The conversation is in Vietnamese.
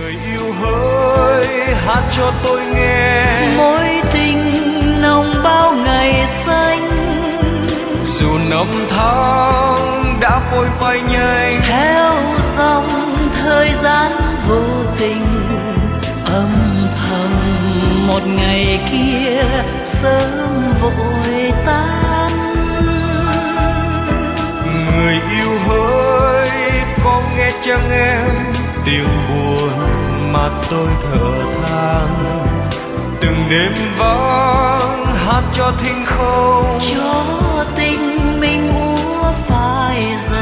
người yêu hỡi hát cho tôi nghe mối tình nồng bao ngày xanh. dù năm tháng đã phôi phai nhanh theo dòng thời gian vô tình âm thầm một ngày kia sớm vội tan. người yêu hỡi có nghe chăng em tiếng buồn mà tôi thở than từng đêm vắng hát cho thinh không cho tình mình úa phai dần.